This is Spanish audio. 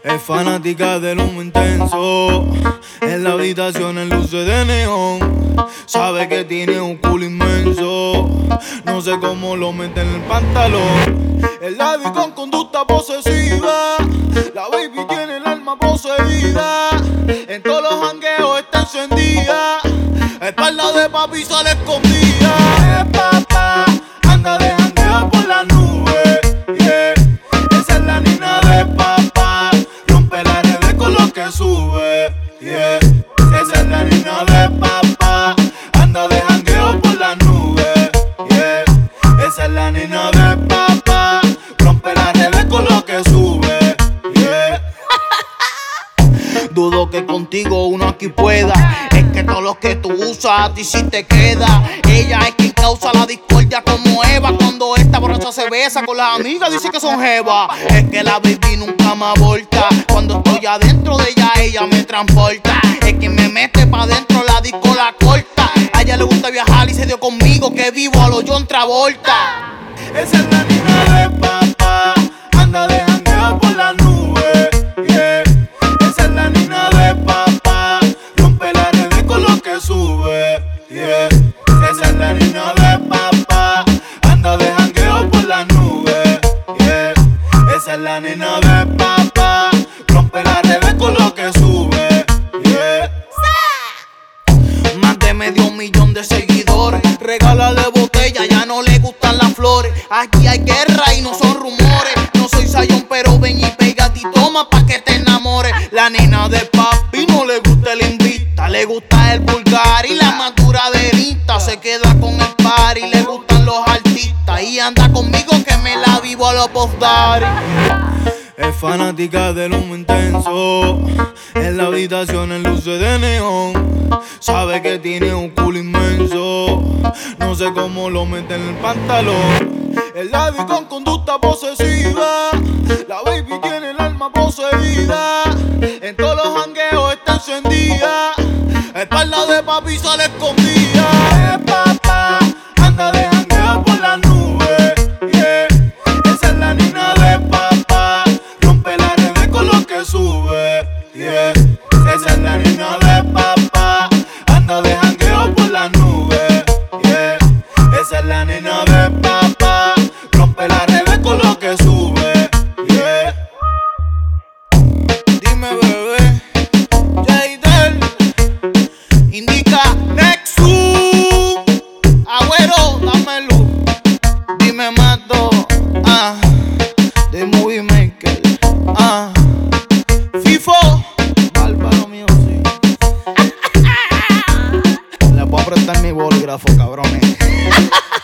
Es fanática del humo intenso. En la habitación en luces de neón. Sabe que tiene un culo inmenso. No sé cómo lo mete en el pantalón. El labio con conducta posesiva. La baby tiene el alma poseída. En todos los jangueos está encendida. Espalda de papi sale escondida. Papá, anda de jangueo por la nube. Yeah. Esa es la nena de papá. Rompe las redes con lo que sube. Yeah. Esa es la nena de papá. Anda de jangueo por la nube. Yeah. Esa es la nena de papá. Rompe las redes con lo que sube. Yeah. Dudo que contigo uno aquí pueda. Es que todo lo que tú usas a ti sí te queda. Ella es quien causa la discordia como Eva. Cuando esta borracha se besa con las amigas dice que son jeva. Es que la baby nunca me aborta. Cuando estoy adentro de ella me transporta. Es que me mete pa' dentro, la disco la corta. A ella le gusta viajar y se dio conmigo que vivo a lo John Travolta. Esa es la nena de papá. Anda de jangueo por la nube. Yeah. Esa es la nena de papá. Rompe las redes con lo que sube. Yeah. Esa es la nena de papá. Anda de jangueo por la nube. Yeah. Esa es la nena de papá. Rompe las redes con lo que sube. Yeah. Más de 500,000 de seguidores. Regálale botella, ya no le gustan las flores. Aquí hay guerra y no son rumores. No soy sayón, pero ven y pégate y toma pa' que te enamores. La nena de papi no le gusta el invita. Le gusta el vulgar y la maduraderita. Se queda con el party, le gustan los artistas. Y anda conmigo que me la vivo a los post-daddy. Es fanática del humo intenso. En la habitación en luces de neón. Sabe que tiene un culo inmenso. No sé cómo lo mete en el pantalón. El labio con conducta posesiva. La baby tiene el alma poseída. En todos los jangueos está encendida. Espalda de papi sale escondida. Papá, anda de jangueo por la nube. Yeah. Esa es la nena de papá. Rompe las redes con lo que sube. Yeah. Esa es la nena de papá. Anda de jangueo por la nube. Yeah. Esa es la nena de papá. Rompe las redes con lo que sube. Yeah. Dime bebé, Jadel, indica Nexus, Agüero, dame luz. Dime Mato, de Movie Maker, FIFO, bárbaro mío, sí. Le puedo prestar mi bolígrafo, cabrones.